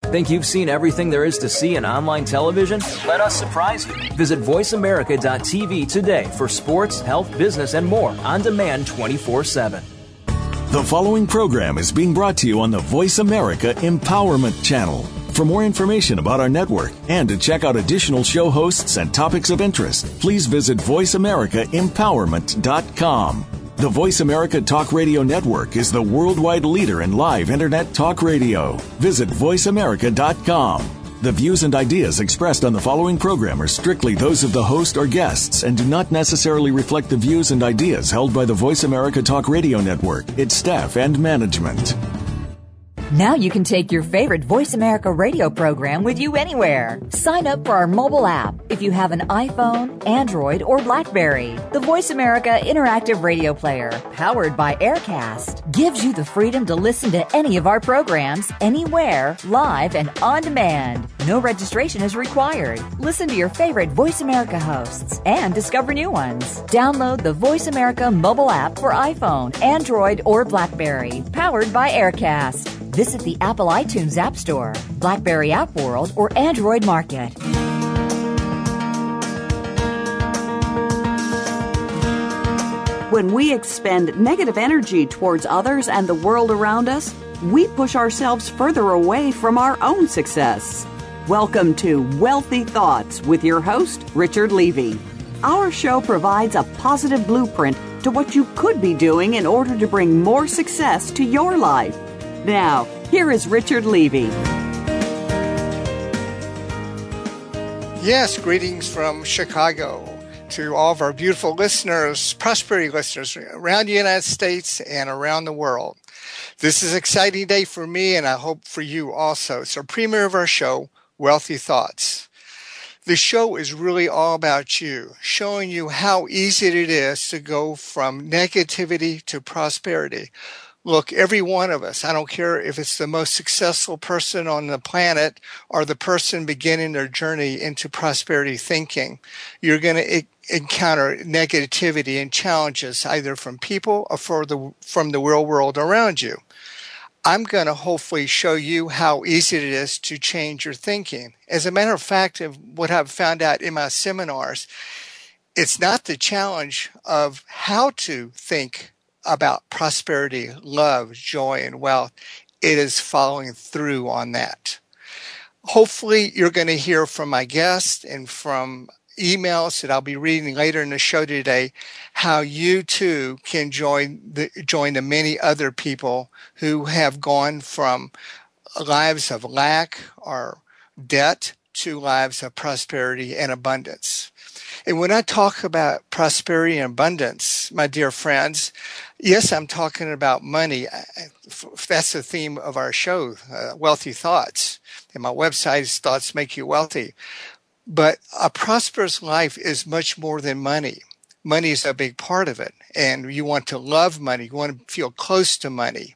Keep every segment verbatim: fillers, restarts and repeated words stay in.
Think you've seen everything there is to see in online television? Let us surprise you. Visit voice america dot t v today for sports, health, business, and more on demand twenty-four seven. The following program is being brought to you on the Voice America Empowerment Channel. For more information about our network and to check out additional show hosts and topics of interest, please visit voice america empowerment dot com. The Voice America Talk Radio Network is the worldwide leader in live Internet talk radio. Visit voice america dot com. The views and ideas expressed on the following program are strictly those of the host or guests and do not necessarily reflect the views and ideas held by the Voice America Talk Radio Network, its staff, and management. Now you can take your favorite Voice America radio program with you anywhere. Sign up for our mobile app if you have an iPhone, Android, or BlackBerry. The Voice America Interactive Radio Player, powered by Aircast, gives you the freedom to listen to any of our programs anywhere, live and on demand. No registration is required. Listen to your favorite Voice America hosts and discover new ones. Download the Voice America mobile app for iPhone, Android, or BlackBerry, powered by Aircast. Visit the Apple iTunes App Store, BlackBerry App World, or Android Market. When we expend negative energy towards others and the world around us, we push ourselves further away from our own success. Welcome to Wealthy Thoughts with your host, Richard Levy. Our show provides a positive blueprint to what you could be doing in order to bring more success to your life. Now, here is Richard Levy. Yes, greetings from Chicago to all of our beautiful listeners, prosperity listeners around the United States and around the world. This is an exciting day for me, and I hope for you also. It's our premiere of our show, Wealthy Thoughts. The show is really all about you, showing you how easy it is to go from negativity to prosperity. Look, every one of us, I don't care if it's the most successful person on the planet or the person beginning their journey into prosperity thinking, you're going to e- encounter negativity and challenges either from people or for the, from the real world around you. I'm going to hopefully show you how easy it is to change your thinking. As a matter of fact, of what I've found out in my seminars, it's not the challenge of how to think about prosperity, love, joy, and wealth. It is following through on that. Hopefully, you're going to hear from my guests and from emails that I'll be reading later in the show today, how you too can join the, join the many other people who have gone from lives of lack or debt to lives of prosperity and abundance. And when I talk about prosperity and abundance, my dear friends, yes, I'm talking about money. That's the theme of our show, uh, Wealthy Thoughts. And my website is Thoughts Make You Wealthy. But a prosperous life is much more than money. Money is a big part of it. And you want to love money. You want to feel close to money.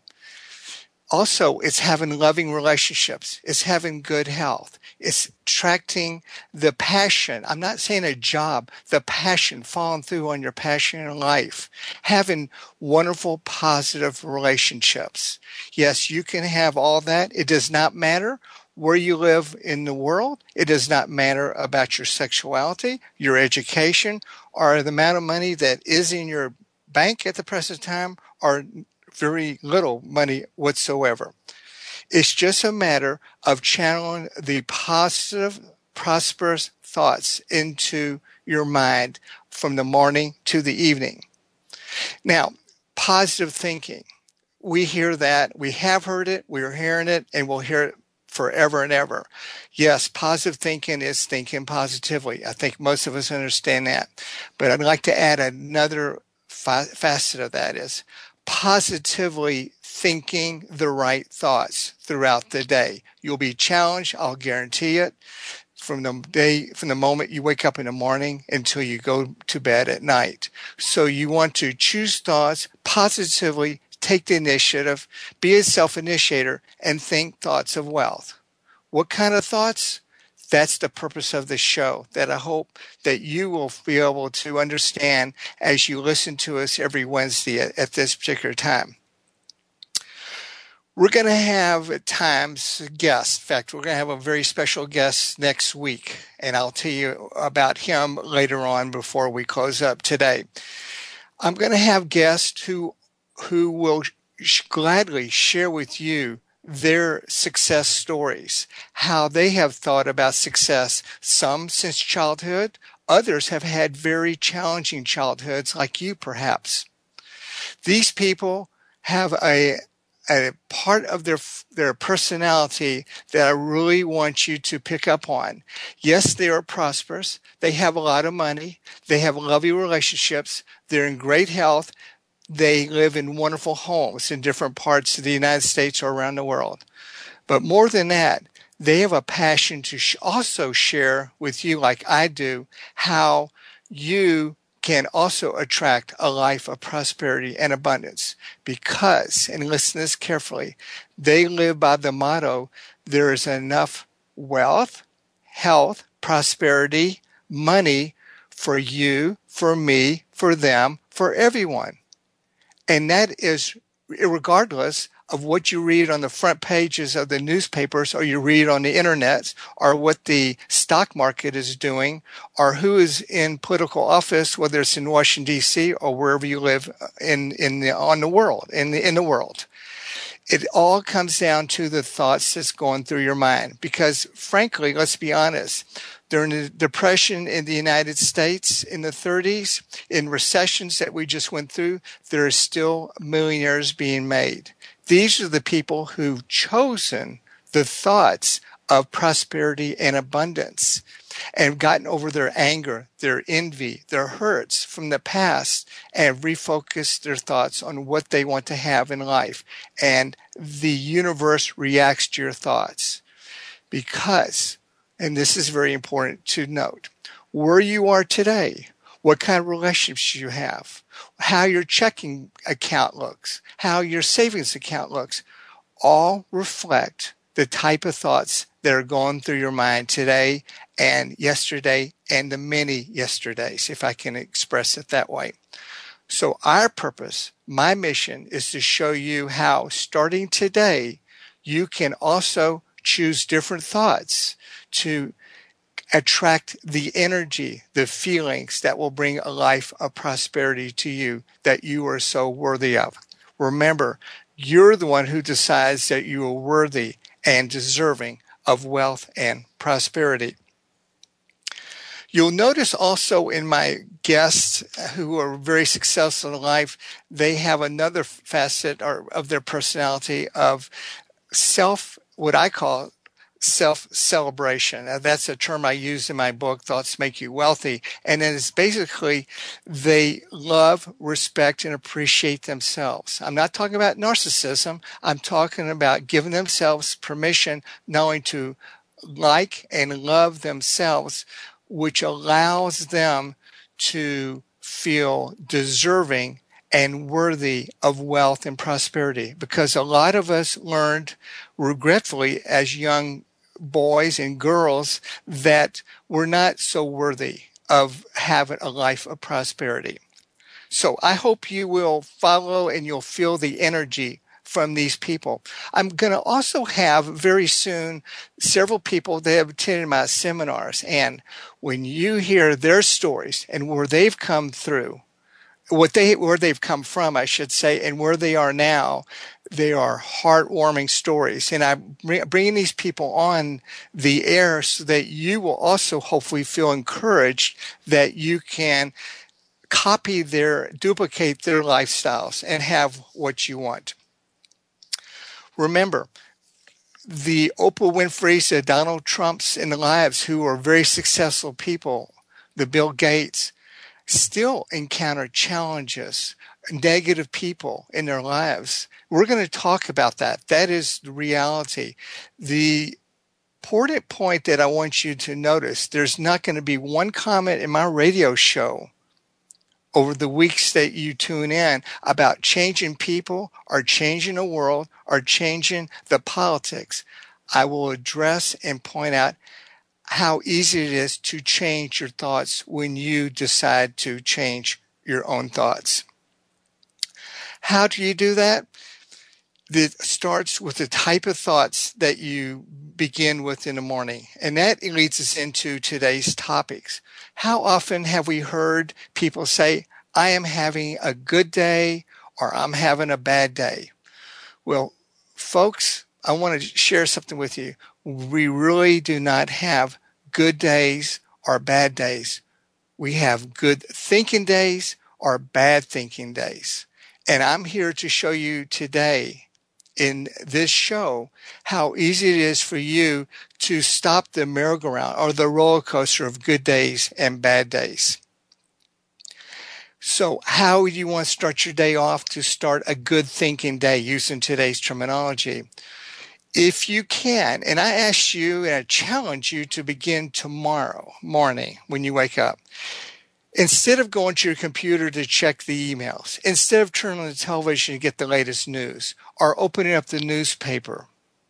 Also, it's having loving relationships. It's having good health. It's attracting the passion. I'm not saying a job, the passion, following through on your passion in life. Having wonderful, positive relationships. Yes, you can have all that. It does not matter where you live in the world. It does not matter about your sexuality, your education, or the amount of money that is in your bank at the present time, or very little money whatsoever. It's just a matter of channeling the positive, prosperous thoughts into your mind from the morning to the evening. Now, positive thinking. We hear that. We have heard it. We're hearing it, and we'll hear it forever and ever. Yes, positive thinking is thinking positively. I think most of us understand that. But I'd like to add another fa- facet of that is positively thinking the right thoughts throughout the day. You'll be challenged, I'll guarantee it, from the day, from the moment you wake up in the morning until you go to bed at night. So you want to choose thoughts positively, take the initiative, be a self-initiator, and think thoughts of wealth. What kind of thoughts? That's the purpose of the show, that I hope that you will be able to understand as you listen to us every Wednesday at, at this particular time. We're going to have at times guests. In fact, we're going to have a very special guest next week, and I'll tell you about him later on before we close up today. I'm going to have guests who who will sh- gladly share with you their success stories, how they have thought about success, some since childhood, others have had very challenging childhoods like you perhaps. These people have a a part of their their personality that I really want you to pick up on. Yes, they are prosperous. They have a lot of money. They have lovely relationships. They're in great health. They live in wonderful homes in different parts of the United States or around the world. But more than that, they have a passion to sh- also share with you, like I do, how you can also attract a life of prosperity and abundance because, and listen to this carefully, they live by the motto, there is enough wealth, health, prosperity, money for you, for me, for them, for everyone. And that is regardless of what you read on the front pages of the newspapers or you read on the internet or what the stock market is doing or who is in political office, whether it's in Washington, D C or wherever you live in, in the, on the world, in the, in the world. It all comes down to the thoughts that's going through your mind. Because frankly, let's be honest, during the Depression in the United States in the thirties, in recessions that we just went through, there are still millionaires being made. These are the people who've chosen the thoughts of prosperity and abundance and gotten over their anger, their envy, their hurts from the past and refocused their thoughts on what they want to have in life. And the universe reacts to your thoughts because, and this is very important to note, where you are today, what kind of relationships you have, how your checking account looks, how your savings account looks, all reflect the type of thoughts that are going through your mind today and yesterday and the many yesterdays, if I can express it that way. So our purpose, my mission, is to show you how, starting today, you can also choose different thoughts to attract the energy, the feelings that will bring a life of prosperity to you that you are so worthy of. Remember, you're the one who decides that you are worthy and deserving of wealth and prosperity. You'll notice also in my guests who are very successful in life, they have another facet of their personality of self, what I call self-celebration. Now, that's a term I use in my book, Thoughts Make You Wealthy. And then it's basically they love, respect, and appreciate themselves. I'm not talking about narcissism. I'm talking about giving themselves permission not only to like and love themselves, which allows them to feel deserving and worthy of wealth and prosperity. Because a lot of us learned regretfully as young boys and girls that we're not so worthy of having a life of prosperity. So I hope you will follow and you'll feel the energy from these people. I'm going to also have very soon several people that have attended my seminars. And when you hear their stories and where they've come through, what they where they've come from, I should say, and where they are now, they are heartwarming stories. And I'm bringing these people on the air so that you will also hopefully feel encouraged that you can copy their, duplicate their lifestyles and have what you want. Remember, the Oprah Winfrey's, the Donald Trumps in the lives who are very successful people, the Bill Gates, still encounter challenges, negative people in their lives. We're going to talk about that. That is the reality. The important point that I want you to notice, there's not going to be one comment in my radio show over the weeks that you tune in about changing people or changing the world or changing the politics. I will address and point out how easy it is to change your thoughts when you decide to change your own thoughts. How do you do that? that starts with the type of thoughts that you begin with in the morning. And that leads us into today's topics. How often have we heard people say, I am having a good day, or I'm having a bad day? Well, folks, I want to share something with you. We really do not have good days or bad days. We have good thinking days or bad thinking days. And I'm here to show you today in this show how easy it is for you to stop the merry-go-round or the roller coaster of good days and bad days. So how do you want to start your day off to start a good thinking day using today's terminology? If you can, and I ask you and I challenge you to begin tomorrow morning when you wake up. Instead of going to your computer to check the emails, instead of turning on the television to get the latest news, or opening up the newspaper,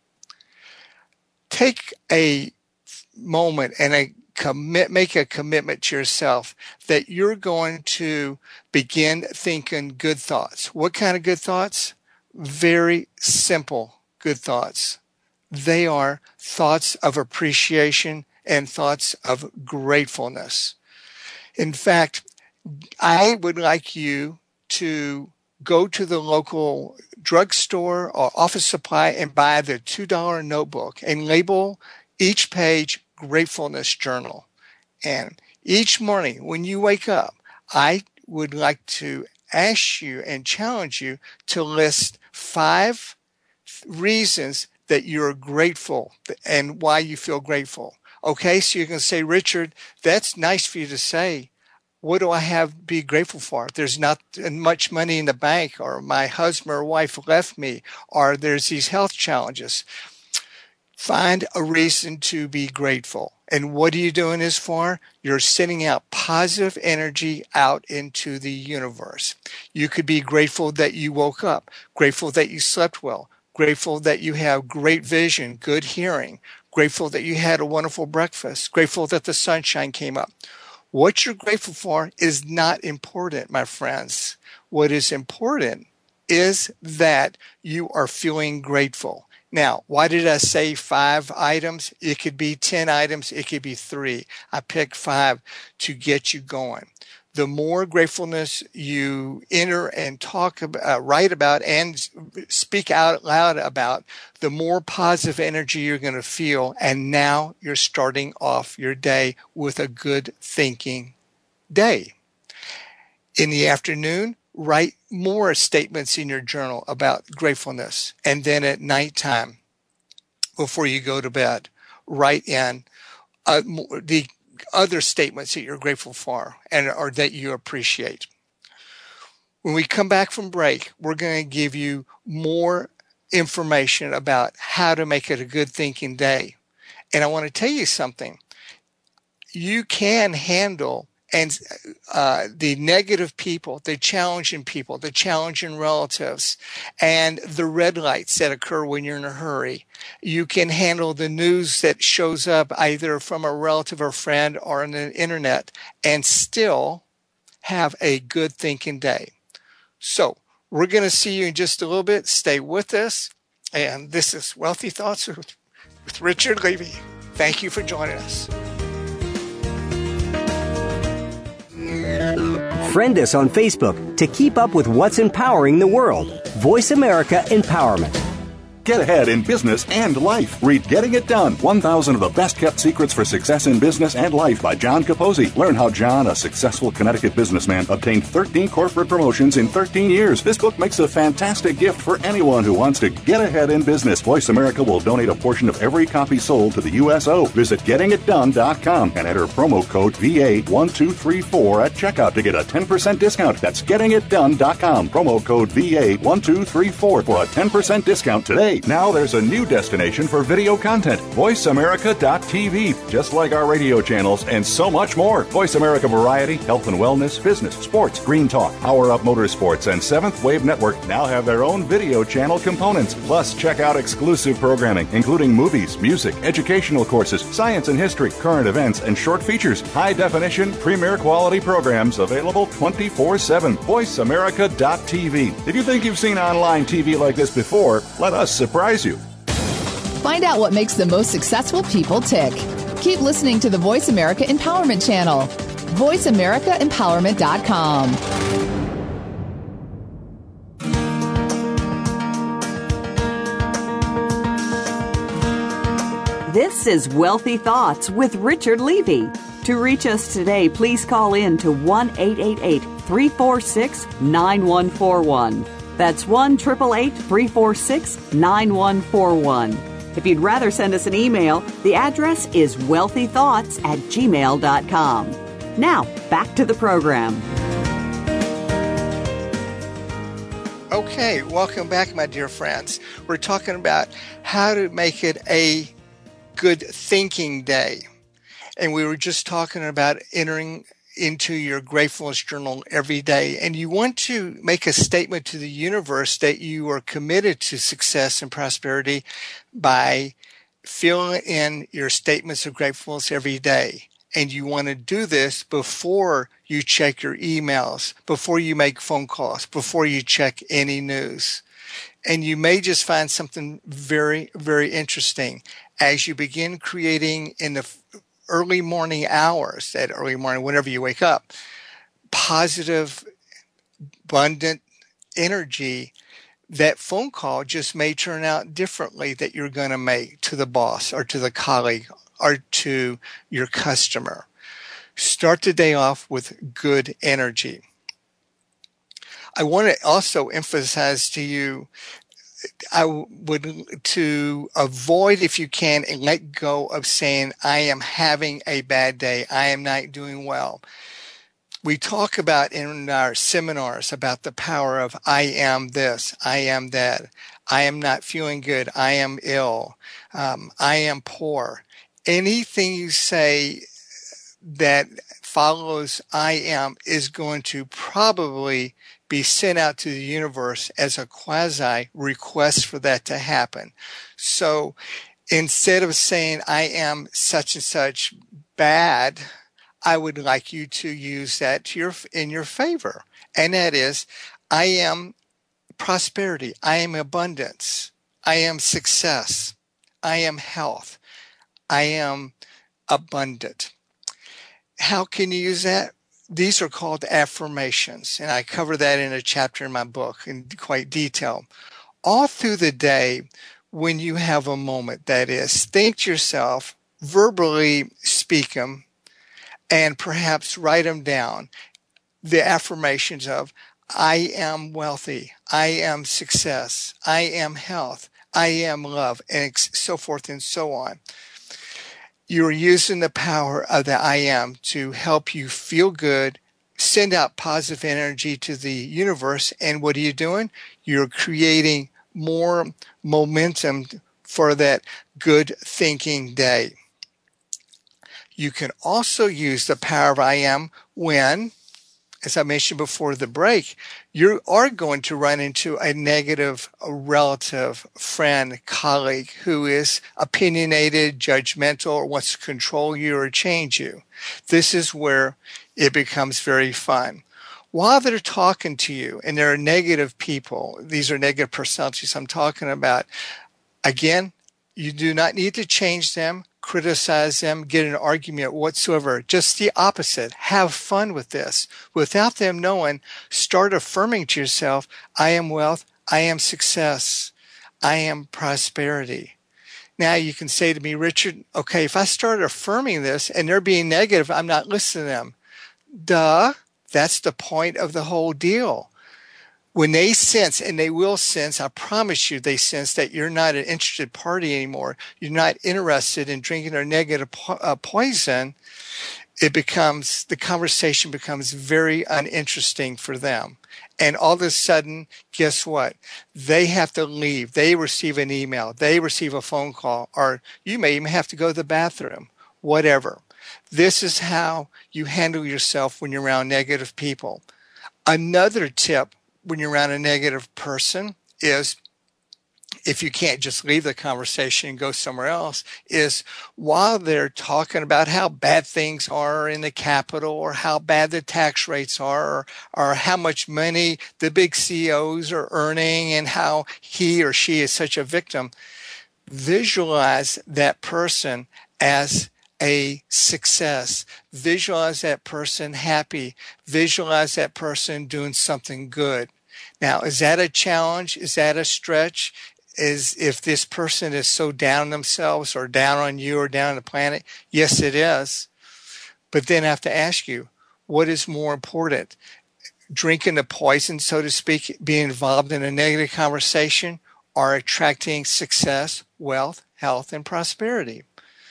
take a moment and a commit, make a commitment to yourself that you're going to begin thinking good thoughts. What kind of good thoughts? Very simple good thoughts. They are thoughts of appreciation and thoughts of gratefulness. In fact, I would like you to go to the local drugstore or office supply and buy the two dollar notebook and label each page Gratefulness Journal. And each morning when you wake up, I would like to ask you and challenge you to list five reasons that you're grateful and why you feel grateful. Okay, so you can say, Richard, that's nice for you to say. What do I have to be grateful for? There's not much money in the bank, or my husband or wife left me, or there's these health challenges. Find a reason to be grateful. And what are you doing this for? You're sending out positive energy out into the universe. You could be grateful that you woke up, grateful that you slept well, grateful that you have great vision, good hearing, grateful that you had a wonderful breakfast, grateful that the sunshine came up. What you're grateful for is not important, my friends. What is important is that you are feeling grateful. Now, why did I say five items? It could be ten items. It could be three. I picked five to get you going. The more gratefulness you enter and talk about, uh, write about and speak out loud about, the more positive energy you're going to feel. And now you're starting off your day with a good thinking day. In the afternoon, write more statements in your journal about gratefulness. And then at nighttime, before you go to bed, write in uh, the other statements that you're grateful for and or that you appreciate. When we come back from break, we're going to give you more information about how to make it a good thinking day. And I want to tell you something. You can handle and uh, the negative people, the challenging people, the challenging relatives, and the red lights that occur when you're in a hurry. You can handle the news that shows up either from a relative or friend or on the internet and still have a good thinking day. So we're going to see you in just a little bit. Stay with us. And this is Wealthy Thoughts with, with Richard Levy. Thank you for joining us. Friend us on Facebook to keep up with what's empowering the world. Voice America Empowerment. Get ahead in business and life. Read Getting It Done, one thousand of the Best-Kept Secrets for Success in Business and Life by John Capozzi. Learn how John, a successful Connecticut businessman, obtained thirteen corporate promotions in thirteen years. This book makes a fantastic gift for anyone who wants to get ahead in business. Voice America will donate a portion of every copy sold to the U S O. Visit getting it done dot com and enter promo code V A one two three four at checkout to get a ten percent discount. That's getting it done dot com. Promo code V A one two three four for a ten percent discount today. Hey, now there's a new destination for video content, voice america dot t v. Just like our radio channels and so much more. Voice America Variety, Health and Wellness, Business, Sports, Green Talk, Power Up Motorsports, and Seventh Wave Network now have their own video channel components. Plus, check out exclusive programming, including movies, music, educational courses, science and history, current events, and short features. High-definition, premier quality programs available twenty-four seven. voice america dot t v. If you think you've seen online T V like this before, let us surprise you. Find out what makes the most successful people tick. Keep listening to the Voice America Empowerment Channel. voice america empowerment dot com. This is Wealthy Thoughts with Richard Levy. To reach us today, please call in to one eight eight eight, three four six, nine one four one. That's one eight eight eight, three four six, nine one four one. If you'd rather send us an email, the address is wealthy thoughts at gmail dot com. Now, back to the program. Okay, welcome back, my dear friends. We're talking about how to make it a good thinking day. And we were just talking about entering into your gratefulness journal every day. And you want to make a statement to the universe that you are committed to success and prosperity by filling in your statements of gratefulness every day. And you want to do this before you check your emails, before you make phone calls, before you check any news. And you may just find something very, very interesting as you begin creating in the early morning hours, that early morning, whenever you wake up, positive, abundant energy. That phone call just may turn out differently that you're going to make to the boss or to the colleague or to your customer. Start the day off with good energy. I want to also emphasize to you, I would to avoid, if you can, and let go of saying, I am having a bad day. I am not doing well. We talk about in our seminars about the power of I am this, I am that, I am not feeling good, I am ill, um, I am poor. Anything you say that follows I am is going to probably be sent out to the universe as a quasi request for that to happen. So instead of saying I am such and such bad, I would like you to use that to your, in your favor. And that is, I am prosperity. I am abundance. I am success. I am health. I am abundant. How can you use that? These are called affirmations, and I cover that in a chapter in my book in quite detail. All through the day, when you have a moment, that is, think to yourself, verbally speak them, and perhaps write them down. The affirmations of, I am wealthy, I am success, I am health, I am love, and so forth and so on. You're using the power of the I am to help you feel good, send out positive energy to the universe. And what are you doing? You're creating more momentum for that good thinking day. You can also use the power of I am when, as I mentioned before the break, you are going to run into a negative relative, friend, colleague who is opinionated, judgmental, or wants to control you or change you. This is where it becomes very fun. While they're talking to you, and there are negative people, these are negative personalities I'm talking about, again, you do not need to change them, criticize them, get an argument whatsoever. Just the opposite. Have fun with this. Without them knowing, start affirming to yourself, I am wealth, I am success, I am prosperity. Now you can say to me, Richard, okay, if I start affirming this and they're being negative, I'm not listening to them. Duh, that's the point of the whole deal. When they sense, and they will sense, I promise you, they sense that you're not an interested party anymore. You're not interested in drinking their negative po- uh, poison. it becomes, the conversation becomes very uninteresting for them. And all of a sudden, guess what? They have to leave. They receive an email. They receive a phone call, or you may even have to go to the bathroom, whatever. This is how you handle yourself when you're around negative people. Another tip when you're around a negative person is, if you can't just leave the conversation and go somewhere else, is while they're talking about how bad things are in the Capitol, or how bad the tax rates are, or, or how much money the big C E Os are earning and how he or she is such a victim, visualize that person as a success. Visualize that person happy. Visualize that person doing something good. Now, is that a challenge? Is that a stretch? Is if this person is so down on themselves or down on you or down on the planet? Yes, it is. But then I have to ask you, what is more important? Drinking the poison, so to speak, being involved in a negative conversation, or attracting success, wealth, health, and prosperity?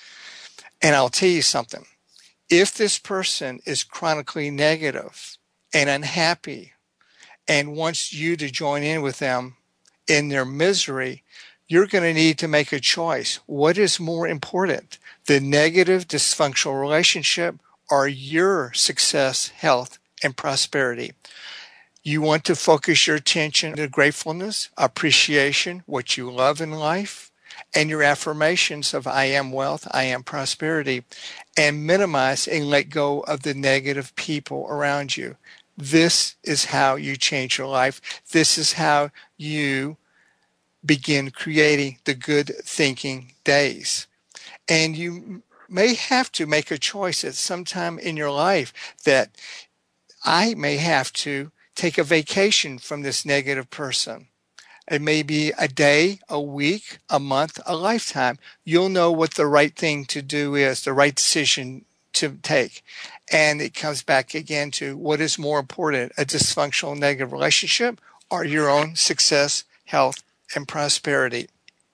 And I'll tell you something. If this person is chronically negative and unhappy and wants you to join in with them in their misery, you're going to need to make a choice. What is more important, the negative dysfunctional relationship or your success, health, and prosperity? You want to focus your attention on gratefulness, appreciation, what you love in life, and your affirmations of I am wealth, I am prosperity, and minimize and let go of the negative people around you. This is how you change your life. This is how you begin creating the good thinking days. And you may have to make a choice at some time in your life that I may have to take a vacation from this negative person. It may be a day, a week, a month, a lifetime. You'll know what the right thing to do is, the right decision to take. And it comes back again to what is more important, a dysfunctional negative relationship or your own success, health, and prosperity.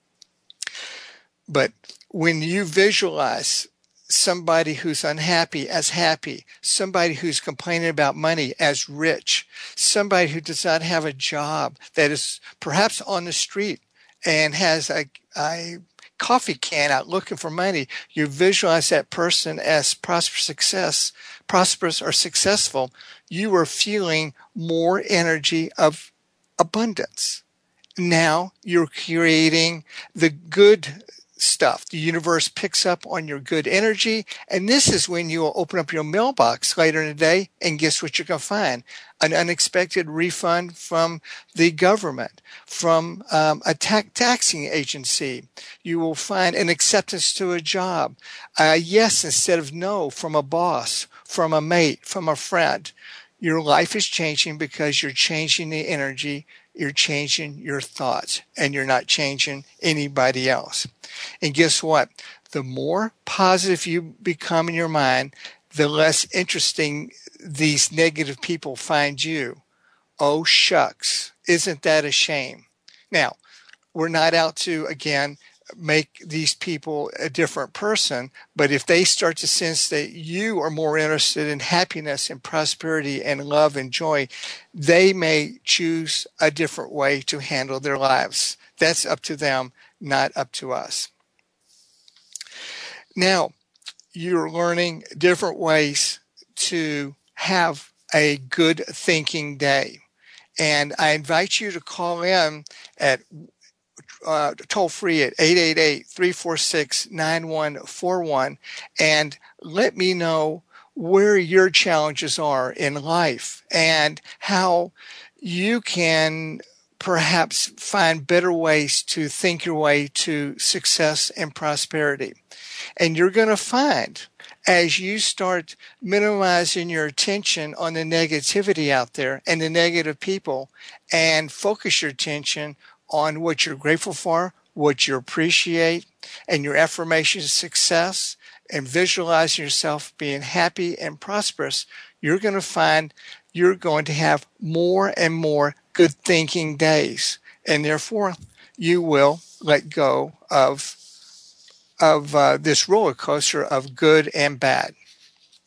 But when you visualize somebody who's unhappy as happy, somebody who's complaining about money as rich, somebody who does not have a job, that is perhaps on the street and has a, a coffee can out looking for money, you visualize that person as prosperous, success, prosperous or successful, you are feeling more energy of abundance. Now you're creating the good stuff. The universe picks up on your good energy, and this is when you'll open up your mailbox later in the day, and guess what you're going to find? An unexpected refund from the government, from um, a ta- taxing agency. You will find an acceptance to a job, a yes instead of no from a boss, from a mate, from a friend. Your life is changing because you're changing the energy, you're changing your thoughts, and you're not changing anybody else. And guess what? The more positive you become in your mind, the less interesting these negative people find you. Oh, shucks. Isn't that a shame? Now, we're not out to, again, make these people a different person, but if they start to sense that you are more interested in happiness and prosperity and love and joy, they may choose a different way to handle their lives. That's up to them, not up to us. Now, you're learning different ways to have a good thinking day. And I invite you to call in at uh, toll free at eight eight eight, three four six, nine one four one and let me know where your challenges are in life and how you can perhaps find better ways to think your way to success and prosperity. And you're going to find, as you start minimizing your attention on the negativity out there and the negative people, and focus your attention on what you're grateful for, what you appreciate, and your affirmation of success, and visualizing yourself being happy and prosperous, you're going to find you're going to have more and more good thinking days. And therefore, you will let go of, of uh, this roller coaster of good and bad.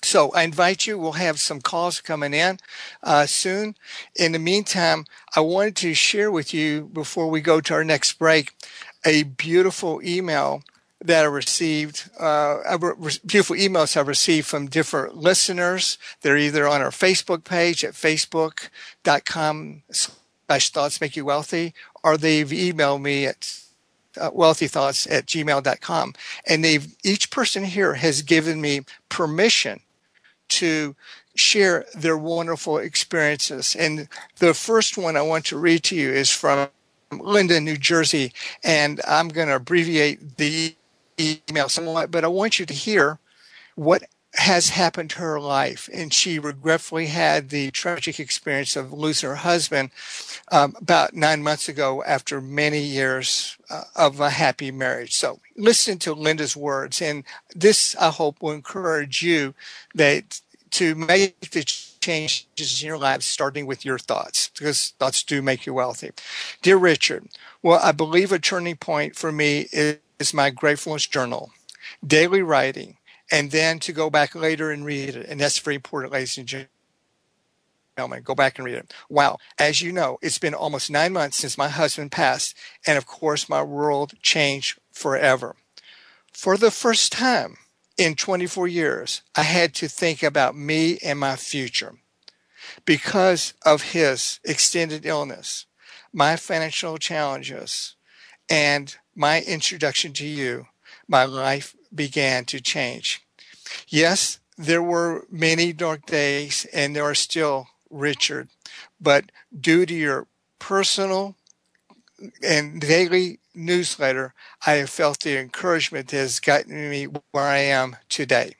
So I invite you. We'll have some calls coming in uh, soon. In the meantime, I wanted to share with you, before we go to our next break, a beautiful email that I received, uh, beautiful emails I've received from different listeners. They're either on our Facebook page at facebook.com slash thoughts make you wealthy, or they've emailed me at uh, wealthythoughts at gmail dot com. And they've, each person here has given me permission to share their wonderful experiences. And the first one I want to read to you is from Linda, New Jersey, and I'm going to abbreviate the email somewhat, but I want you to hear what has happened to her life. And she regretfully had the tragic experience of losing her husband um, about nine months ago after many years uh, of a happy marriage. So listen to Linda's words, and this, I hope, will encourage you that to make the changes in your life, starting with your thoughts, because thoughts do make you wealthy. Dear Richard, well, I believe a turning point for me is is my gratefulness journal, daily writing, and then to go back later and read it. And that's very important, ladies and gentlemen. Go back and read it. Wow. As you know, it's been almost nine months since my husband passed. And of course, my world changed forever. For the first time in twenty-four years, I had to think about me and my future. Because of his extended illness, my financial challenges, and my introduction to you, my life began to change. Yes, there were many dark days, and there are still, Richard, but due to your personal and daily newsletter, I have felt the encouragement that has gotten me where I am today.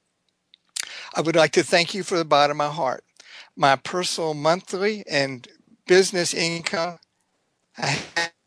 I would like to thank you from the bottom of my heart. My personal monthly and business income, I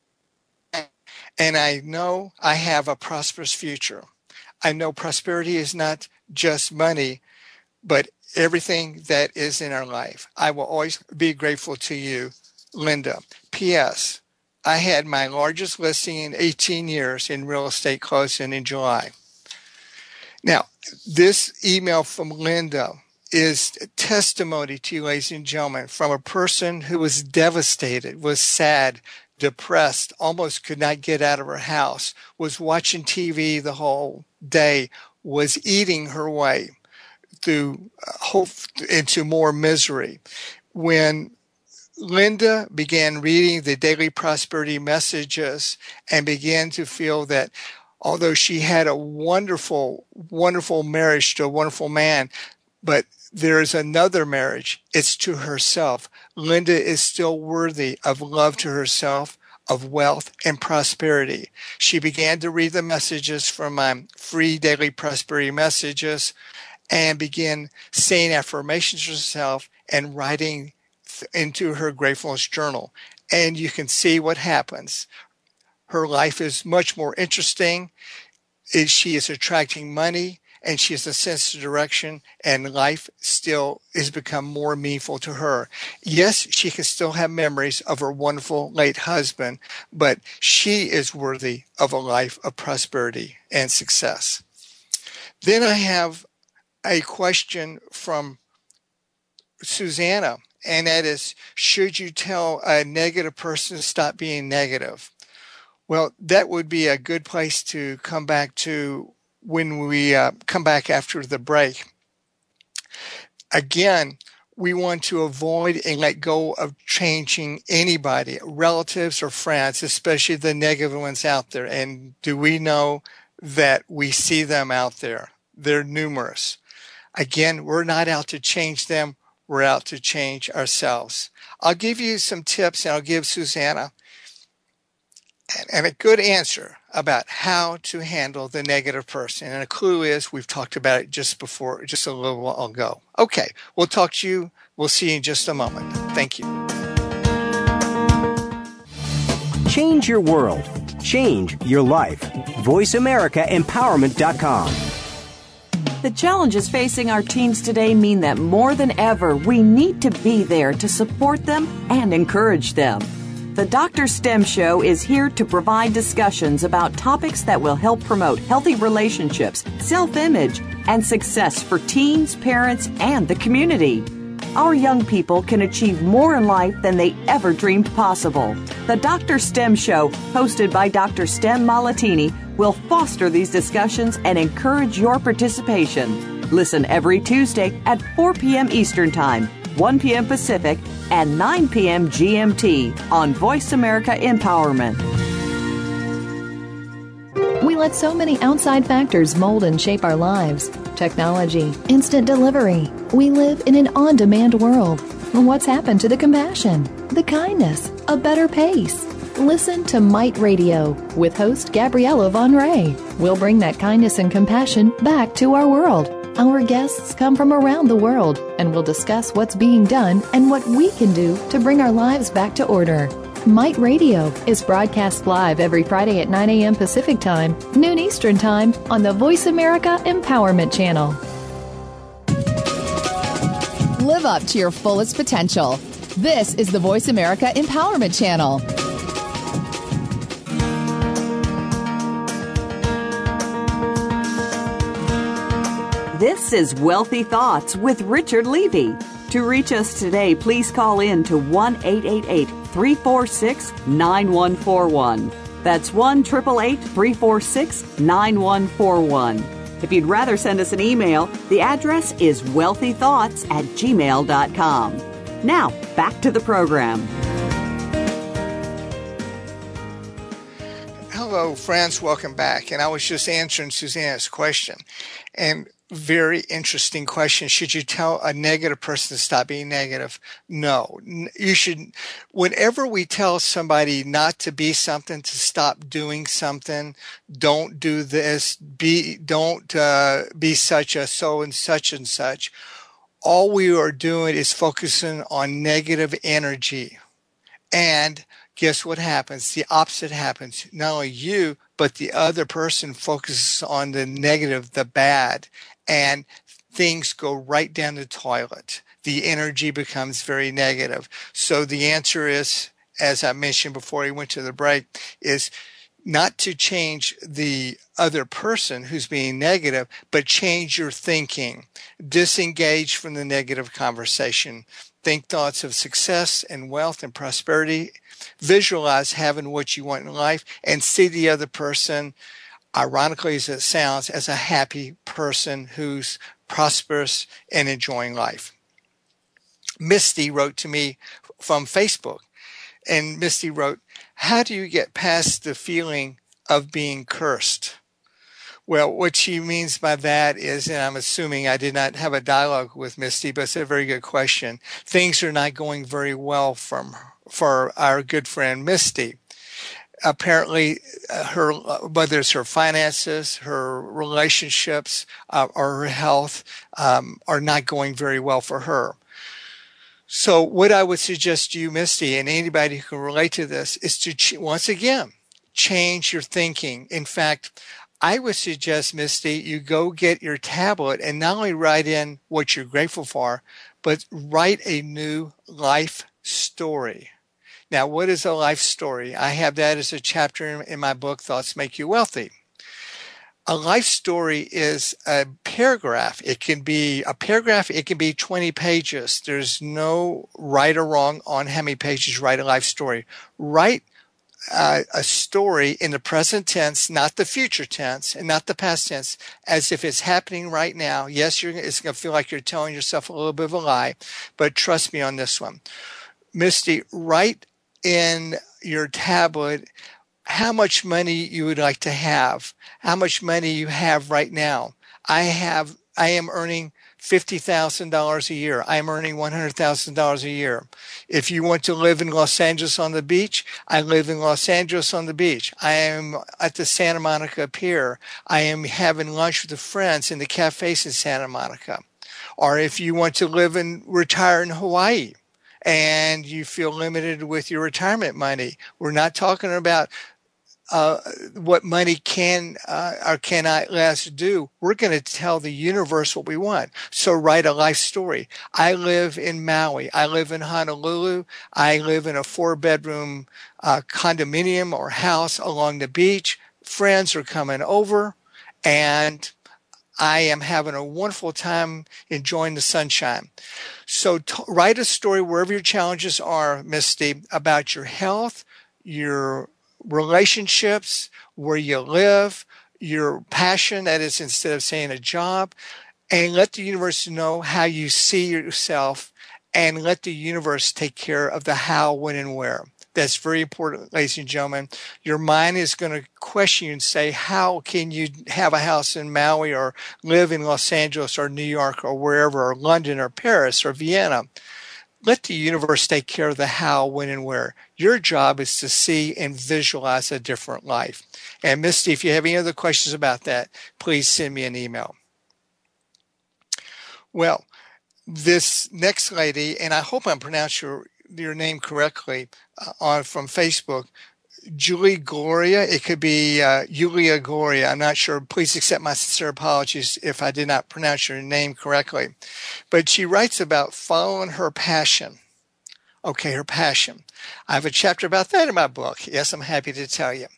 And I know I have a prosperous future. I know prosperity is not just money, but everything that is in our life. I will always be grateful to you, Linda. P S. I had my largest listing in eighteen years in real estate closing in July. Now, this email from Linda is testimony to you, ladies and gentlemen, from a person who was devastated, was sad, depressed, almost could not get out of her house, was watching T V the whole day, was eating her way through hope into more misery. When Linda began reading the daily prosperity messages and began to feel that although she had a wonderful, wonderful marriage to a wonderful man, but there is another marriage, it's to herself. Linda is still worthy of love to herself, of wealth and prosperity. She began to read the messages from my free daily prosperity messages and began saying affirmations to herself and writing into her gratefulness journal. And you can see what happens. Her life is much more interesting. She is attracting money, and she has a sense of direction, and life still has become more meaningful to her. Yes, she can still have memories of her wonderful late husband, but she is worthy of a life of prosperity and success. Then I have a question from Susanna, and that is, should you tell a negative person to stop being negative? Well, that would be a good place to come back to when we uh, come back after the break. Again, we want to avoid and let go of changing anybody, relatives or friends, especially the negative ones out there. And do we know that we see them out there? They're numerous. Again, we're not out to change them. We're out to change ourselves. I'll give you some tips, and I'll give Susanna and a good answer about how to handle the negative person. And a clue is, we've talked about it just before, just a little while ago. Okay, we'll talk to you. We'll see you in just a moment. Thank you. Change your world. Change your life. voice america empowerment dot com. The challenges facing our teens today mean that more than ever, we need to be there to support them and encourage them. The Doctor STEM Show is here to provide discussions about topics that will help promote healthy relationships, self-image, and success for teens, parents, and the community. Our young people can achieve more in life than they ever dreamed possible. The Doctor STEM Show, hosted by Doctor STEM Malatini, will foster these discussions and encourage your participation. Listen every Tuesday at four p.m. Eastern Time, one p.m. Pacific, and nine p.m. G M T on Voice America Empowerment. We let so many outside factors mold and shape our lives. Technology, instant delivery. We live in an on-demand world. What's happened to the compassion, the kindness, a better pace? Listen to Might Radio with host Gabriella Von Ray. We'll bring that kindness and compassion back to our world. Our guests come from around the world, and we'll discuss what's being done and what we can do to bring our lives back to order. Might Radio is broadcast live every Friday at nine a.m. Pacific Time, noon Eastern Time on the Voice America Empowerment Channel. Live up to your fullest potential. This is the Voice America Empowerment Channel. This is Wealthy Thoughts with Richard Levy. To reach us today, please call in to one eight eight eight, three four six, nine one four one. That's one eight eight eight, three four six, nine one four one. If you'd rather send us an email, the address is wealthy thoughts at gmail dot com. Now, back to the program. Hello, friends. Welcome back. And I was just answering Susanna's question. And very interesting question. Should you tell a negative person to stop being negative? No. You should, whenever we tell somebody not to be something, to stop doing something, don't do this, be, don't uh, be such a so and such and such, all we are doing is focusing on negative energy. And guess what happens? The opposite happens. Not only you, but the other person focuses on the negative, the bad, and things go right down the toilet. The energy becomes very negative. So the answer is, as I mentioned before we went to the break, is not to change the other person who's being negative, but change your thinking. Disengage from the negative conversation. Think thoughts of success and wealth and prosperity. Visualize having what you want in life and see the other person, ironically as it sounds, as a happy person who's prosperous and enjoying life. Misty wrote to me from Facebook, and Misty wrote, "How do you get past the feeling of being cursed?" Well, what she means by that is, and I'm assuming I did not have a dialogue with Misty, but it's a very good question. Things are not going very well from for our good friend Misty. Apparently, her, whether it's her finances, her relationships, uh, or her health, um, are not going very well for her. So what I would suggest to you, Misty, and anybody who can relate to this, is to, ch- once again, change your thinking. In fact, I would suggest, Misty, you go get your tablet and not only write in what you're grateful for, but write a new life story. Now, what is a life story? I have that as a chapter in my book, Thoughts Make You Wealthy. A life story is a paragraph. It can be a paragraph. It can be twenty pages. There's no right or wrong on how many pages you write a life story. Write uh, a story in the present tense, not the future tense, and not the past tense, as if it's happening right now. Yes, you're, it's going to feel like you're telling yourself a little bit of a lie, but trust me on this one. Misty, write in your tablet how much money you would like to have, how much money you have right now. I have, I am earning fifty thousand dollars a year. I am earning one hundred thousand dollars a year. If you want to live in Los Angeles on the beach, I live in Los Angeles on the beach. I am at the Santa Monica Pier. I am having lunch with the friends in the cafes in Santa Monica. Or if you want to live and retire in Hawaii, and you feel limited with your retirement money. We're not talking about uh, what money can uh, or cannot let us do. We're going to tell the universe what we want. So write a life story. I live in Maui. I live in Honolulu. I live in a four-bedroom uh, condominium or house along the beach. Friends are coming over, and I am having a wonderful time enjoying the sunshine. So t- write a story wherever your challenges are, Misty, about your health, your relationships, where you live, your passion, that is, instead of saying a job, and let the universe know how you see yourself, and let the universe take care of the how, when, and where. That's very important, ladies and gentlemen. Your mind is going to question you and say, how can you have a house in Maui or live in Los Angeles or New York or wherever, or London or Paris or Vienna? Let the universe take care of the how, when, and where. Your job is to see and visualize a different life. And Misty, if you have any other questions about that, please send me an email. Well, this next lady, and I hope I'm pronouncing your, your name correctly, uh, on from Facebook, Julie Gloria. It could be uh, Julia Gloria. I'm not sure. Please accept my sincere apologies if I did not pronounce your name correctly. But she writes about following her passion. Okay, her passion. I have a chapter about that in my book. Yes, I'm happy to tell you.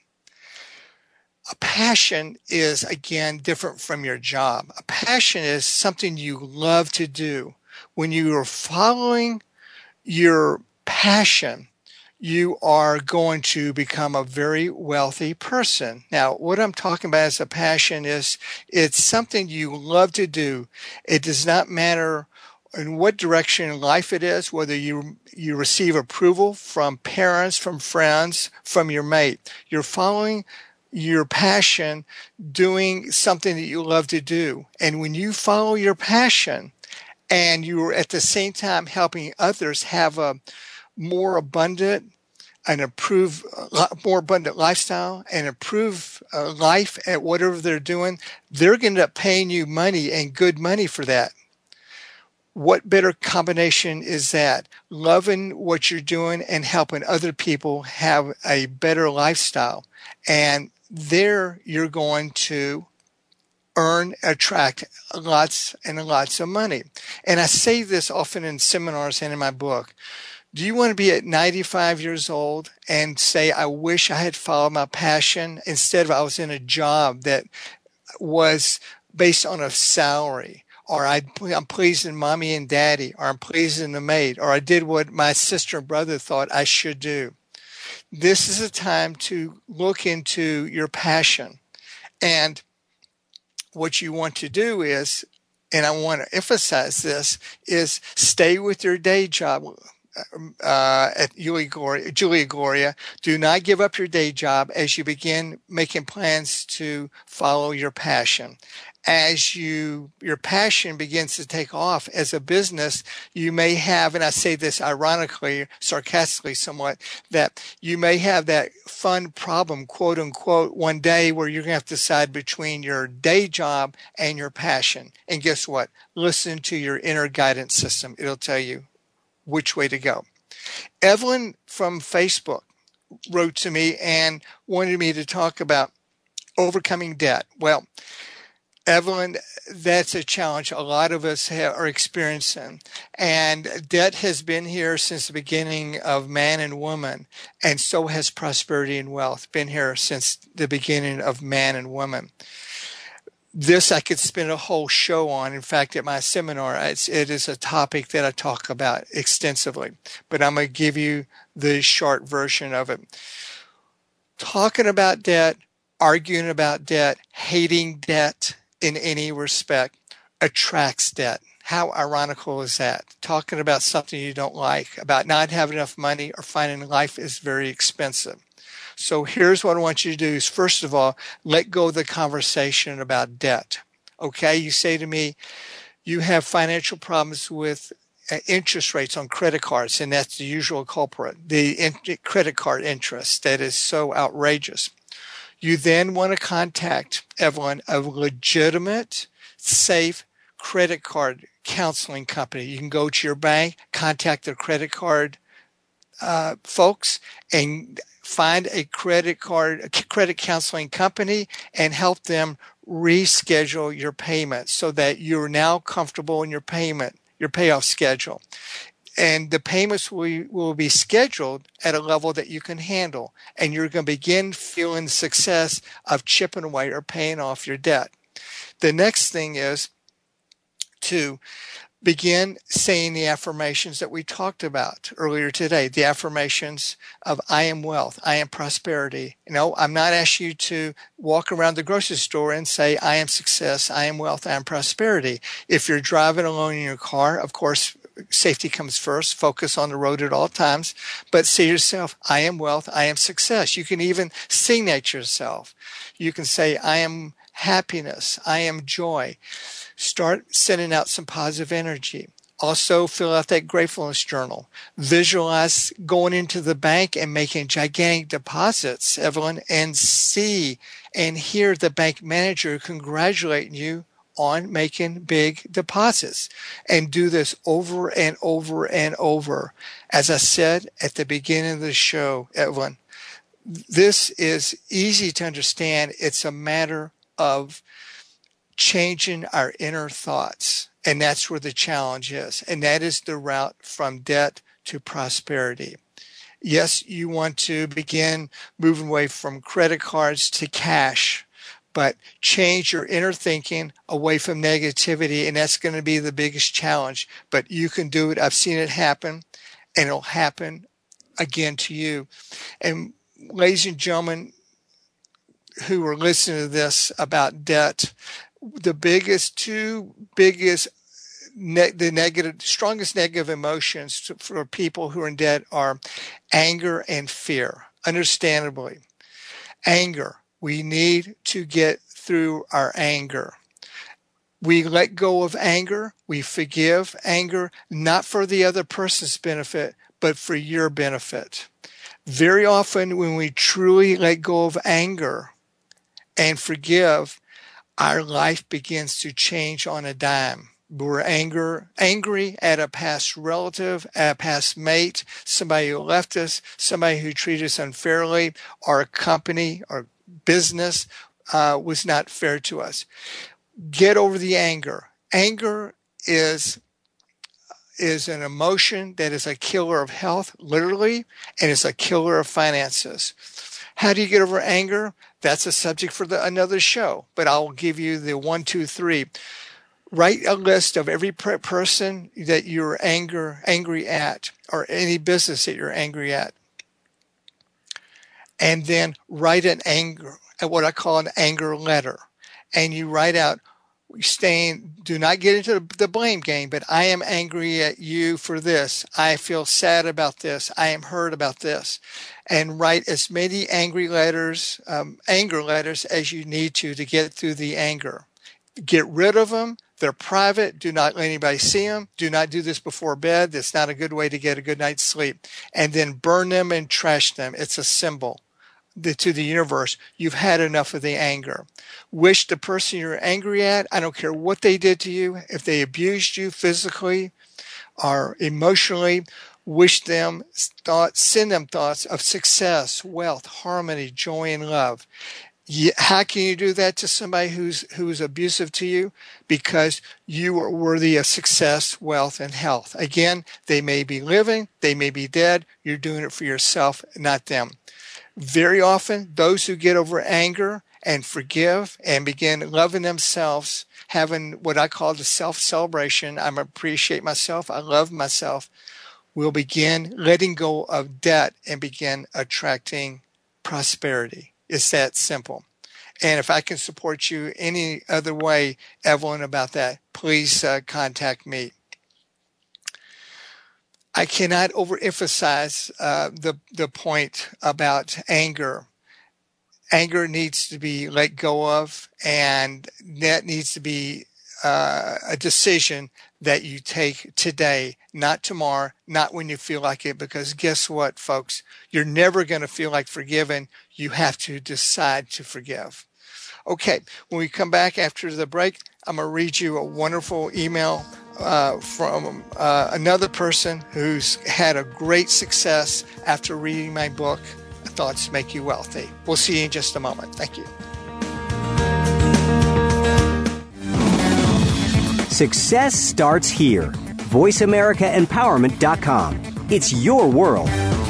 A passion is, again, different from your job. A passion is something you love to do. When you are following your passion, you are going to become a very wealthy person. Now, what I'm talking about as a passion is it's something you love to do. It does not matter in what direction in life it is, whether you you receive approval from parents, from friends, from your mate. You're following your passion, doing something that you love to do. And when you follow your passion and you're at the same time helping others have a more abundant, an improved, more abundant lifestyle, and improve uh, life at whatever they're doing, they're going to end up paying you money and good money for that. What better combination is that? Loving what you're doing and helping other people have a better lifestyle. And there you're going to earn, attract lots and lots of money. And I say this often in seminars and in my book. Do you want to be at ninety-five years old and say, I wish I had followed my passion instead of I was in a job that was based on a salary, or I, I'm pleasing mommy and daddy, or I'm pleasing the maid, or I did what my sister and brother thought I should do? This is a time to look into your passion. And what you want to do is, and I want to emphasize this, is stay with your day job. Uh, at Julia Gloria, Julia Gloria, do not give up your day job as you begin making plans to follow your passion. As you, your passion begins to take off as a business, you may have, and I say this ironically, sarcastically somewhat, that you may have that fun problem, quote unquote, one day where you're going to have to decide between your day job and your passion. And guess what? Listen to your inner guidance system. It'll tell you which way to go. Evelyn from Facebook wrote to me and wanted me to talk about overcoming debt. Well, Evelyn, that's a challenge a lot of us have, are experiencing. And debt has been here since the beginning of man and woman. And so has prosperity and wealth been here since the beginning of man and woman. This I could spend a whole show on. In fact, at my seminar, it's, it is a topic that I talk about extensively. But I'm going to give you the short version of it. Talking about debt, arguing about debt, hating debt in any respect attracts debt. How ironical is that? Talking about something you don't like, about not having enough money or finding life is very expensive. So here's what I want you to do is, first of all, let go of the conversation about debt. Okay, you say to me, you have financial problems with interest rates on credit cards, and that's the usual culprit, the in- credit card interest that is so outrageous. You then want to contact, Evelyn, a legitimate, safe credit card counseling company. You can go to your bank, contact their credit card uh, folks and find a credit card, a credit counseling company, and help them reschedule your payments so that you're now comfortable in your payment, your payoff schedule. And the payments will, will be scheduled at a level that you can handle, and you're going to begin feeling the success of chipping away or paying off your debt. The next thing is to begin saying the affirmations that we talked about earlier today, the affirmations of I am wealth, I am prosperity. You know, I'm not asking you to walk around the grocery store and say, I am success, I am wealth, I am prosperity. If you're driving alone in your car, of course, safety comes first. Focus on the road at all times. But say to yourself, I am wealth, I am success. You can even sing that to yourself. You can say, I am happiness, I am joy. Start sending out some positive energy. Also, fill out that gratefulness journal. Visualize going into the bank and making gigantic deposits, Evelyn, and see and hear the bank manager congratulating you on making big deposits. And do this over and over and over. As I said at the beginning of the show, Evelyn, this is easy to understand. It's a matter of changing our inner thoughts. And that's where the challenge is. And that is the route from debt to prosperity. Yes, you want to begin moving away from credit cards to cash, but change your inner thinking away from negativity. And that's going to be the biggest challenge. But you can do it. I've seen it happen, and it'll happen again to you. And ladies and gentlemen who are listening to this about debt, the biggest, two biggest, ne- the negative, strongest negative emotions to, for people who are in debt are anger and fear. Understandably, anger. We need to get through our anger. We let go of anger. We forgive anger, not for the other person's benefit, but for your benefit. Very often when we truly let go of anger and forgive, our life begins to change on a dime. We're anger, angry at a past relative, at a past mate, somebody who left us, somebody who treated us unfairly, our company, our business uh, was not fair to us. Get over the anger. Anger is is an emotion that is a killer of health, literally, and it's a killer of finances. How do you get over anger? That's a subject for the, another show, but I'll give you the one, two, three. Write a list of every per- person that you're anger, angry at, or any business that you're angry at. And then write an anger, what I call an anger letter. And you write out, staying, do not get into the blame game, but I am angry at you for this. I feel sad about this. I am hurt about this. And write as many angry letters, um, anger letters as you need to to get through the anger. Get rid of them. They're private. Do not let anybody see them. Do not do this before bed. That's not a good way to get a good night's sleep. And then burn them and trash them. It's a symbol to the universe. You've had enough of the anger. Wish the person you're angry at, I don't care what they did to you, if they abused you physically or emotionally, wish them thoughts, send them thoughts of success, wealth, harmony, joy, and love. How can you do that to somebody who's who's abusive to you? Because you are worthy of success, wealth, and health. Again, they may be living, they may be dead. You're doing it for yourself, not them. Very often, those who get over anger and forgive and begin loving themselves, having what I call the self-celebration, I appreciate myself, I love myself, will begin letting go of debt and begin attracting prosperity. It's that simple. And if I can support you any other way, Evelyn, about that, please uh, contact me. I cannot overemphasize uh, the the point about anger. Anger needs to be let go of, and that needs to be uh, a decision that you take today, not tomorrow, not when you feel like it, because guess what, folks? You're never going to feel like forgiving. You have to decide to forgive. Okay, when we come back after the break, I'm going to read you a wonderful email uh, from uh, another person who's had a great success after reading my book, Thoughts Make You Wealthy. We'll see you in just a moment. Thank you. Success starts here. voice america empowerment dot com. It's your world.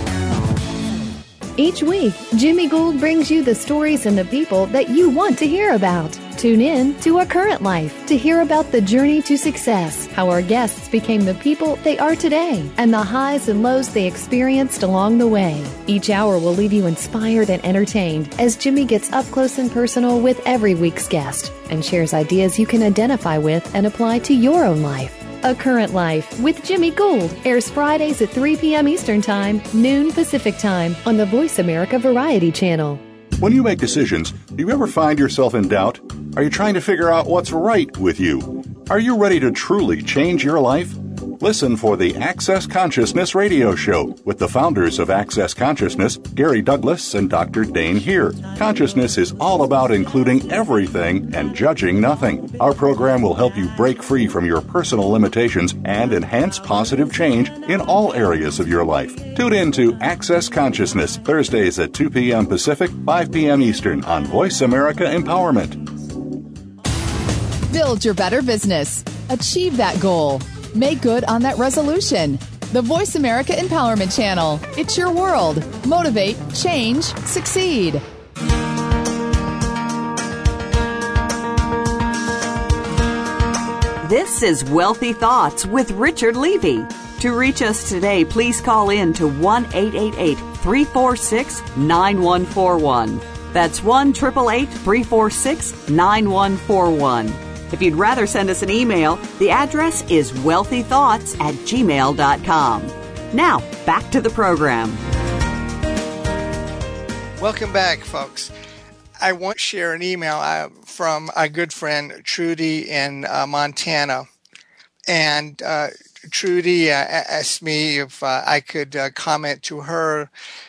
Each week, Jimmy Gould brings you the stories and the people that you want to hear about. Tune in to A Current Life to hear about the journey to success, how our guests became the people they are today, and the highs and lows they experienced along the way. Each hour will leave you inspired and entertained as Jimmy gets up close and personal with every week's guest and shares ideas you can identify with and apply to your own life. A Current Life with Jimmy Gould airs Fridays at three p.m. Eastern Time, noon Pacific Time on the Voice America Variety Channel. When you make decisions, do you ever find yourself in doubt? Are you trying to figure out what's right with you? Are you ready to truly change your life? Listen for the Access Consciousness radio show with the founders of Access Consciousness, Gary Douglas and Doctor Dane Heer. Consciousness is all about including everything and judging nothing. Our program will help you break free from your personal limitations and enhance positive change in all areas of your life. Tune in to Access Consciousness Thursdays at two p.m. Pacific, five p.m. Eastern on Voice America Empowerment. Build your better business. Achieve that goal. Make good on that resolution. The Voice America Empowerment Channel. It's your world. Motivate, change, succeed. This is Wealthy Thoughts with Richard Levy. To reach us today, please call in to one eight eight eight, three four six, nine one four one. That's one eight eight eight, three four six, nine one four one. If you'd rather send us an email, the address is wealthy thoughts at gmail dot com. Now, back to the program. Welcome back, folks. I want to share an email uh, from a good friend, Trudy, in uh, Montana. And uh, Trudy uh, asked me if uh, I could uh, comment to her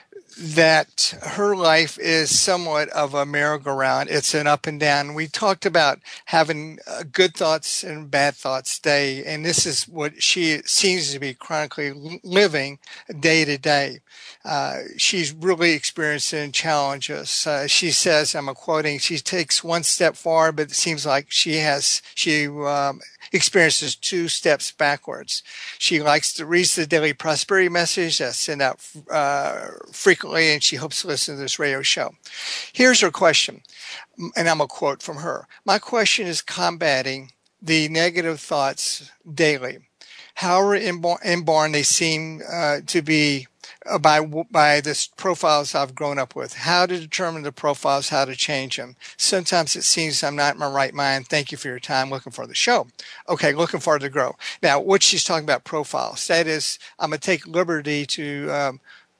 that her life is somewhat of a merry-go-round. It's an up and down. We talked about having uh, good thoughts and bad thoughts day, and this is what she seems to be chronically living day to day. Uh, she's really experiencing challenges. Uh, she says, I'm quoting, she takes one step forward, but it seems like she has, she, um, experiences two steps backwards. She likes to read the daily prosperity message that's sent out uh, frequently, and she hopes to listen to this radio show. Here's her question, and I'm a quote from her. My question is combating the negative thoughts daily. However inborn they seem uh, to be uh, by by the profiles I've grown up with. How to determine the profiles, how to change them. Sometimes it seems I'm not in my right mind. Thank you for your time. Looking for the show. Okay, looking forward to grow. Now, what she's talking about profiles. That is, I'm going to take liberty to um,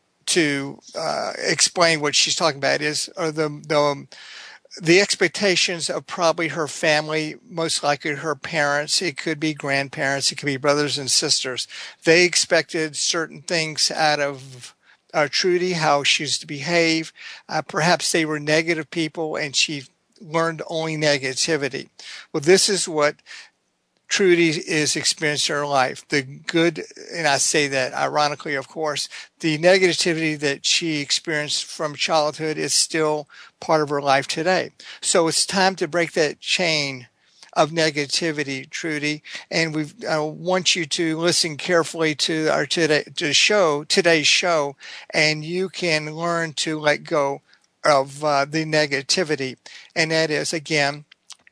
to uh, explain what she's talking about. Is are the the um, the expectations of probably her family, most likely her parents, it could be grandparents, it could be brothers and sisters. They expected certain things out of uh, Trudy, how she's to behave. Uh, perhaps they were negative people and she learned only negativity. Well, this is what Trudy is experiencing in her life. The good, and I say that ironically, of course, the negativity that she experienced from childhood is still part of her life today. So it's time to break that chain of negativity, Trudy. And we I want you to listen carefully to our today to show today's show, and you can learn to let go of uh, the negativity. And that is, again,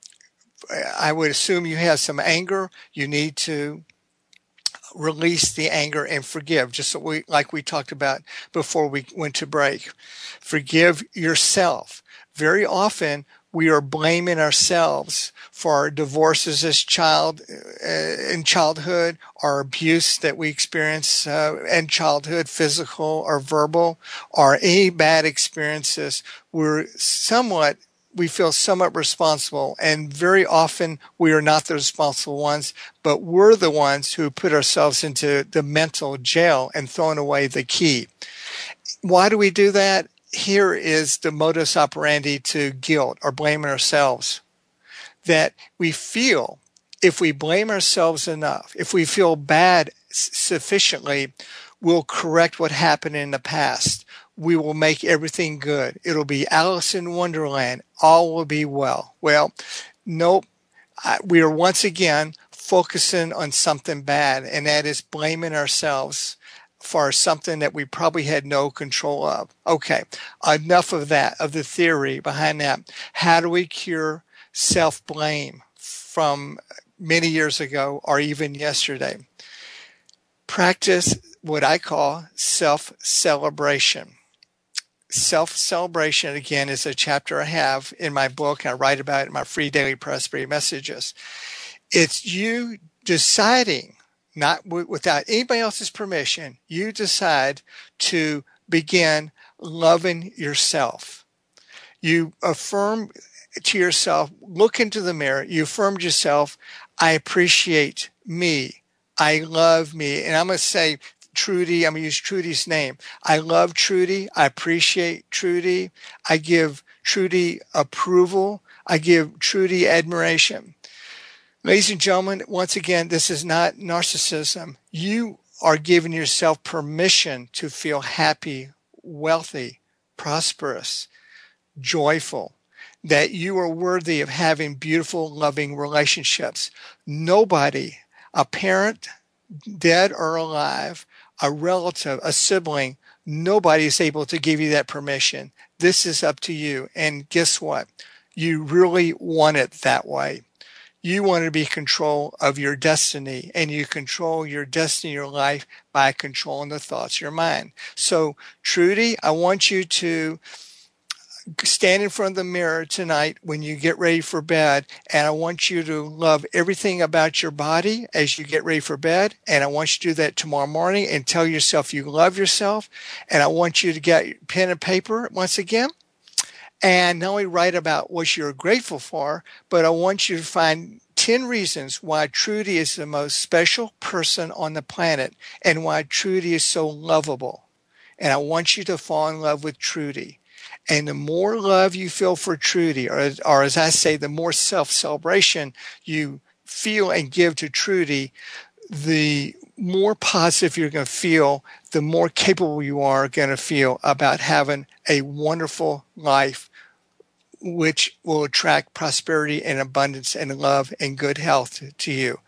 I would assume you have some anger. You need to release the anger and forgive, just so we, like we talked about before we went to break. Forgive yourself. Very often, we are blaming ourselves for our divorces as child uh, in childhood, our abuse that we experience uh, in childhood, physical or verbal, or any bad experiences. We're somewhat we feel somewhat responsible, and very often we are not the responsible ones, but we're the ones who put ourselves into the mental jail and thrown away the key. Why do we do that? Here is the modus operandi to guilt or blaming ourselves, that we feel If we blame ourselves enough, if we feel bad sufficiently, we'll correct what happened in the past. We will make everything good. It'll be Alice in Wonderland. All will be well. Well, nope. We are once again focusing on something bad, and that is blaming ourselves for something that we probably had no control of. Okay, enough of that, of the theory behind that. How do we cure self-blame from many years ago or even yesterday? Practice what I call self-celebration. Self-celebration, again, is a chapter I have in my book. I write about it in my free daily prosperity messages. It's you deciding, not w- without anybody else's permission, you decide to begin loving yourself. You affirm to yourself, look into the mirror, you affirm to yourself, I appreciate me. I love me. And I'm going to say, Trudy, I'm going to use Trudy's name. I love Trudy. I appreciate Trudy. I give Trudy approval. I give Trudy admiration. Ladies and gentlemen, once again, this is not narcissism. You are giving yourself permission to feel happy, wealthy, prosperous, joyful, that you are worthy of having beautiful, loving relationships. Nobody, a parent, dead or alive, a relative, a sibling, nobody is able to give you that permission. This is up to you. And guess what? You really want it that way. You want to be in control of your destiny, and you control your destiny, your life, by controlling the thoughts of your mind. So, Trudy, I want you to stand in front of the mirror tonight when you get ready for bed, and I want you to love everything about your body as you get ready for bed, and I want you to do that tomorrow morning and tell yourself you love yourself, and I want you to get pen and paper once again, and not only write about what you're grateful for, but I want you to find ten reasons why Trudy is the most special person on the planet and why Trudy is so lovable. And I want you to fall in love with Trudy. And the more love you feel for Trudy, or, or as I say, the more self-celebration you feel and give to Trudy, the more positive you're going to feel, the more capable you are going to feel about having a wonderful life, which will attract prosperity and abundance and love and good health to you.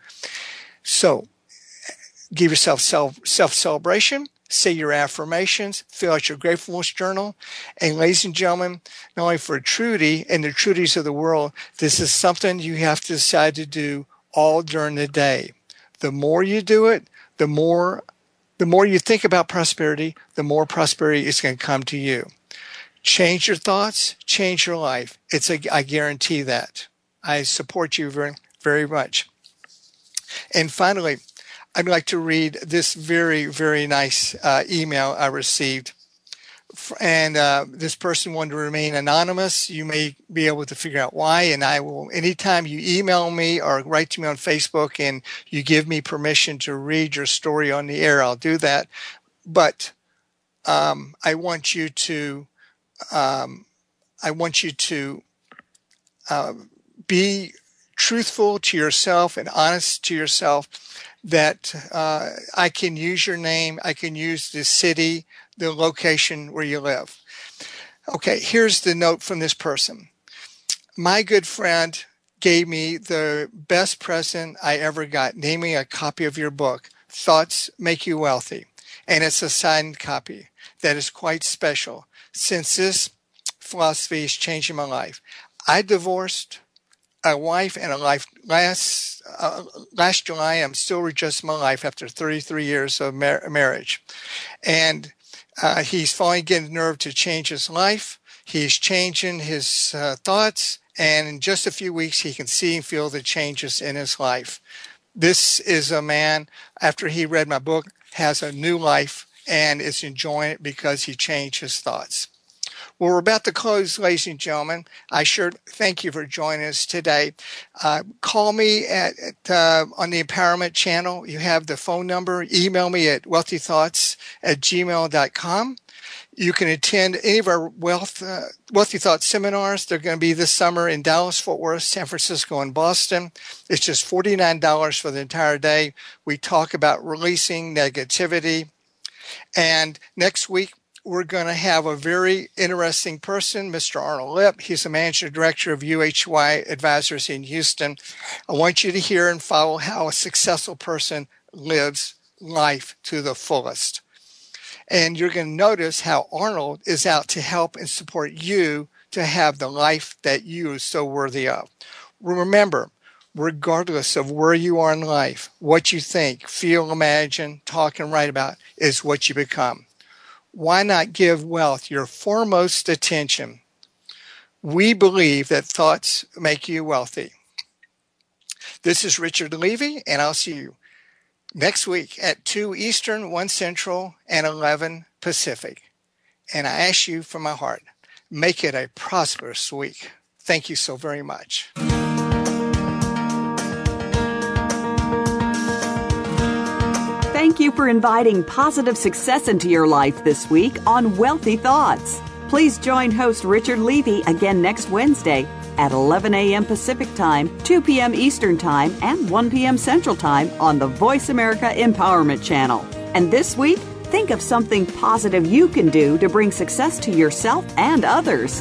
So give yourself self, self-celebration. Say your affirmations, fill out your gratefulness journal. And ladies and gentlemen, not only for Trudy and the Trudys of the world, this is something you have to decide to do all during the day. The more you do it, the more, the more you think about prosperity, the more prosperity is going to come to you. Change your thoughts, change your life. It's a, I guarantee that. I support you very, very much. And finally, I'd like to read this very, very nice uh, email I received. And uh, this person wanted to remain anonymous. You may be able to figure out why. And I will, anytime you email me or write to me on Facebook and you give me permission to read your story on the air, I'll do that. But um, I want you to, um, I want you to uh, be truthful to yourself and honest to yourself, that uh, I can use your name, I can use the city, the location where you live. Okay, here's the note from this person. My good friend gave me the best present I ever got, namely a copy of your book, Thoughts Make You Wealthy. And it's a signed copy that is quite special, since this philosophy is changing my life. I divorced a wife and a life last uh, last July. I'm still readjusting my life after thirty-three years of mar- marriage, and uh, he's finally getting the nerve to change his life. He's changing his uh, thoughts, and in just a few weeks, he can see and feel the changes in his life. This is a man, after he read my book, has a new life and is enjoying it because he changed his thoughts. Well, we're about to close, ladies and gentlemen. I sure thank you for joining us today. Uh, call me at, at uh, on the Empowerment Channel. You have the phone number. Email me at wealthythoughts at gmail dot com. You can attend any of our Wealth, uh, Wealthy Thought seminars. They're going to be this summer in Dallas, Fort Worth, San Francisco, and Boston. It's just forty-nine dollars for the entire day. We talk about releasing negativity. And next week, we're going to have a very interesting person, Mister Arnold Lip. He's the managing director of U H Y Advisors in Houston. I want you to hear and follow how a successful person lives life to the fullest. And you're going to notice how Arnold is out to help and support you to have the life that you are so worthy of. Remember, regardless of where you are in life, what you think, feel, imagine, talk, and write about is what you become. Why not give wealth your foremost attention? We believe that thoughts make you wealthy. This is Richard Levy, and I'll see you next week at two Eastern, one Central, and eleven Pacific. And I ask you from my heart, make it a prosperous week. Thank you so very much. Thank you for inviting positive success into your life this week on Wealthy Thoughts. Please join host Richard Levy again next Wednesday at eleven a.m. Pacific Time, two p.m. Eastern Time, and one p.m. Central Time on the Voice America Empowerment Channel. And this week, think of something positive you can do to bring success to yourself and others.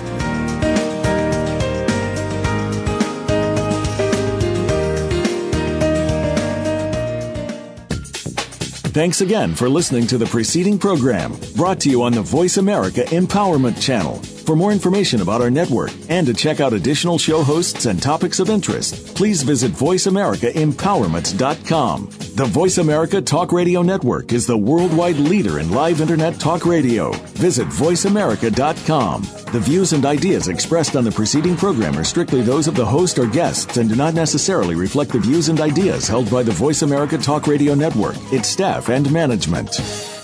Thanks again for listening to the preceding program brought to you on the Voice America Empowerment Channel. For more information about our network and to check out additional show hosts and topics of interest, please visit voice america empowerment dot com. The Voice America Talk Radio Network is the worldwide leader in live Internet talk radio. Visit voice america dot com. The views and ideas expressed on the preceding program are strictly those of the host or guests and do not necessarily reflect the views and ideas held by the Voice America Talk Radio Network, its staff, and management.